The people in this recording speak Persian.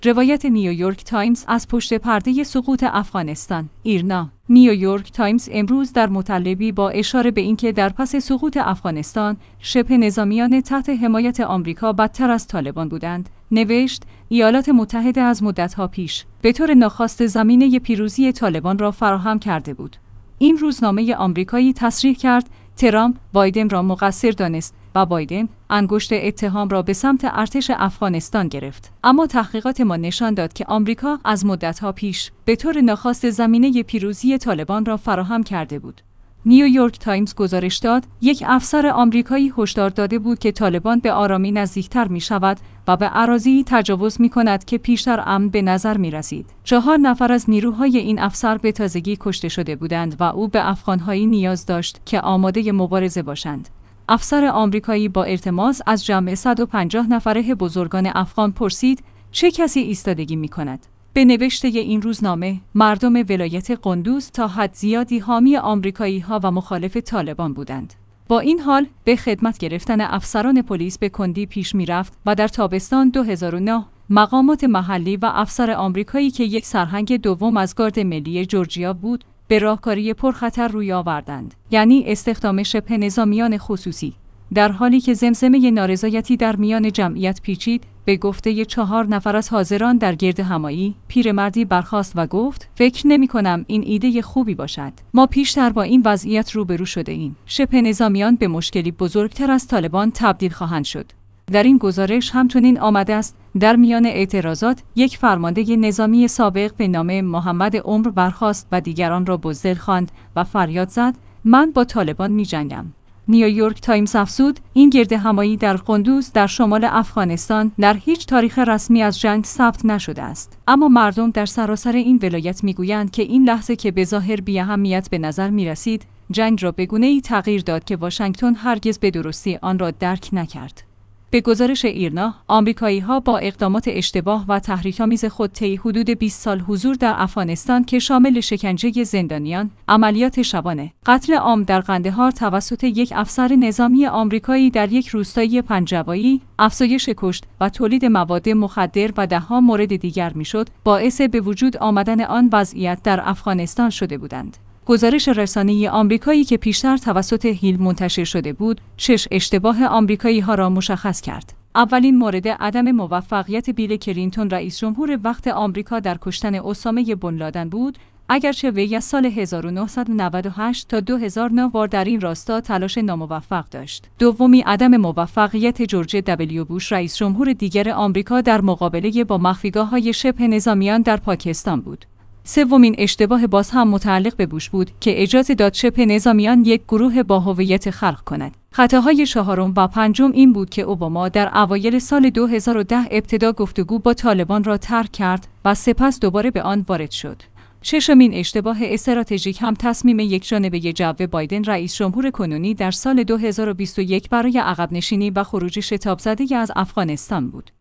روایت نیویورک تایمز از پشت پرده سقوط افغانستان. ایرنا. نیویورک تایمز امروز در مطلبی با اشاره به اینکه در پس سقوط افغانستان شبه نظامیان تحت حمایت آمریکا بدتر از طالبان بودند، نوشت ایالات متحده از مدت‌ها پیش به طور ناخواسته زمینه پیروزی طالبان را فراهم کرده بود. این روزنامه آمریکایی تصریح کرد ترامپ بایدن را مقصر دانست و بایدن انگشت اتهام را به سمت ارتش افغانستان گرفت. اما تحقیقات ما نشان داد که آمریکا از مدت‌ها پیش به طور ناخواسته زمینه پیروزی طالبان را فراهم کرده بود. نیویورک تایمز گزارش داد یک افسر آمریکایی هشدار داده بود که طالبان به آرامی نزدیکتر می شود و به اراضی تجاوز می کند که پیشتر امن به نظر می رسید. 4 نفر از نیروهای این افسر به تازگی کشته شده بودند و او به افغانهایی نیاز داشت که آماده مبارزه باشند. افسر آمریکایی با التماس از جمع 150 نفره بزرگان افغان پرسید چه کسی ایستادگی می کند؟ به نوشته این روزنامه، مردم ولایت قندوز تا حد زیادی حامی آمریکایی‌ها و مخالف طالبان بودند. با این حال، به خدمت گرفتن افسران پلیس به کندی پیش می‌رفت و در تابستان 2009 مقامات محلی و افسر آمریکایی که یک سرهنگ دوم از گارد ملی جورجیا بود، به راهکاری پرخطر روی آوردند، یعنی استخدام شبه نظامیان خصوصی. در حالی که زمزمه نارضایتی در میان جمعیت پیچید، به گفته 4 نفر از حاضران در گرد همایی، پیرمردی برخاست و گفت فکر نمی‌کنم این ایده خوبی باشد. ما پیشتر با این وضعیت روبرو شده ایم. شبه نظامیان به مشکلی بزرگتر از طالبان تبدیل خواهند شد. در این گزارش همچنین آمده است در میان اعتراضات یک فرمانده نظامی سابق به نام محمد عمر برخاست و دیگران را بزدل خواند و فریاد زد من با طالبان می‌جنگم. نیویورک تایمز افزود این گرد همایی در قندوز در شمال افغانستان در هیچ تاریخ رسمی از جنگ ثبت نشده است، اما مردم در سراسر این ولایت میگویند که این لحظه که به ظاهر بی‌اهمیت به نظر میرسید جنگ را به گونه‌ای تغییر داد که واشنگتن هرگز به درستی آن را درک نکرد. به گزارش ایرنا، آمریکایی‌ها با اقدامات اشتباه و تحریک‌آمیز خود طی حدود 20 سال حضور در افغانستان که شامل شکنجه زندانیان، عملیات شبانه، قتل عام در قندهار توسط یک افسر نظامی آمریکایی در یک روستایی پنجابی، افزایش کشت و تولید مواد مخدر و ده‌ها مورد دیگر میشد، باعث به وجود آمدن آن وضعیت در افغانستان شده بودند. گزارش رسانه‌ای آمریکایی که پیشتر توسط هیل منتشر شده بود، 6 اشتباه آمریکایی‌ها را مشخص کرد. اولین مورد عدم موفقیت بیل کلینتون رئیس جمهور وقت آمریکا در کشتن اسامه بن لادن بود، اگرچه وی از سال 1998 تا 2009 بار در این راستا تلاش ناموفق داشت. دومی عدم موفقیت جورج دبلیو بوش رئیس جمهور دیگر آمریکا در مقابله با مخفیگاه‌های شبه نظامیان در پاکستان بود. سومین اشتباه باز هم متعلق به بوش بود که اجازه داد شبه نظامیان یک گروه با هویت خلق کند. خطاهای 4 و 5 این بود که اوباما در اوایل سال 2010 ابتدا گفتگو با طالبان را ترک کرد و سپس دوباره به آن وارد شد. 6مین اشتباه استراتژیک هم تصمیم یکجانبه جو بایدن رئیس جمهور کنونی در سال 2021 برای عقب نشینی و خروج شتاب زده از افغانستان بود.